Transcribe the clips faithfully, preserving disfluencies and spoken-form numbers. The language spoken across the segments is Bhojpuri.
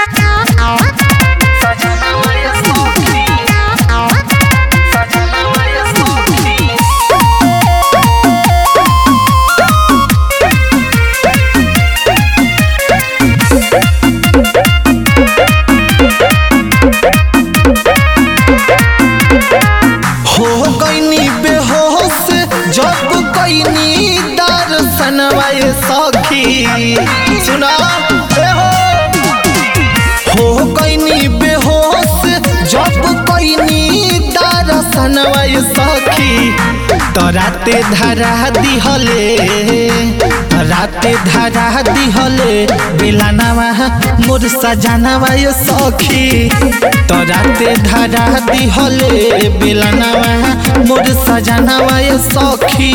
सखी सुना हो हो कैनी बेहोश जब कैनी दर्शनवा सखी तो राते धरा दिहले राते धरा दिहले बेलानवा मोर सजनवा सखी तो राते धरा दिहले बेलानवा मोर सजनवा सखी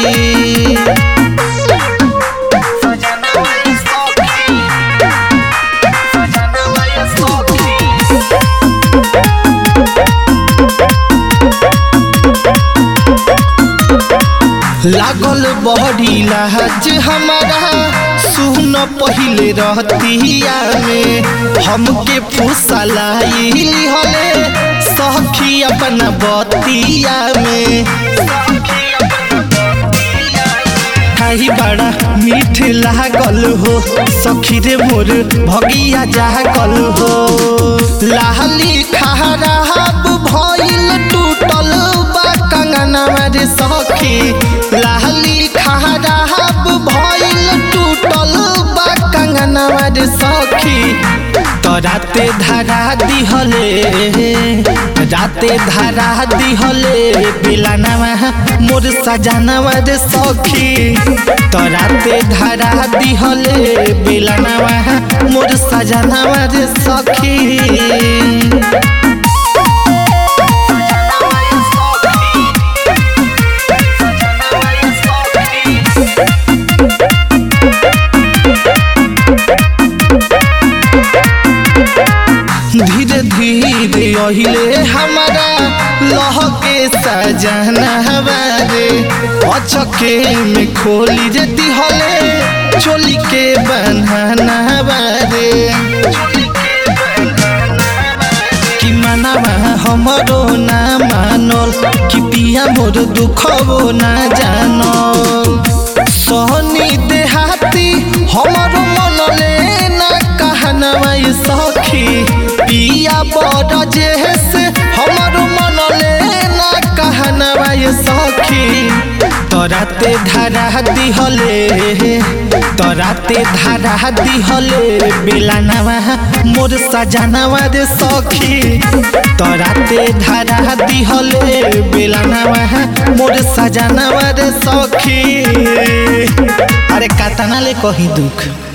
लागल बड़ी लाज हमारा सुन पहिले रहतिया में हमके फुसलाई हले सखी अपना बतिया में खाई बड़ा मीठ लागल हो सखी रे मोर भगिया जागल हो लाली खराब भइल टूटल बा कंगनवा रे सखी लाली खराब भइल टूटल बा कंगनवा रे सखी तो राते धरा दिहले राते धरा दिहले बेलानवा मोर सजनवा रे सखी तो राते धरा दिहले बेलानवा मोर सजनवा रे सखी धीरे धीरे अहिले हमारा लहके सजनवा रे अचके में खोली रे दिहले चोली के बन्हनवा रे कि मनवा हमरो ना मानल कि पिया मोर दुखबो ना जानल सहनी देहाती हमरो मनले ना कहनवा सखी पिया बड़ जेसे हमरो मनले ना कहनवा सखी तो राते धरा दिहले तो राते धरा दिहले बेलानवा मोर सजनवा रे सखी तो राते धरा दिहले बेलानवा मोर सजनवा रे सखी अरे कतना ले कही दुख।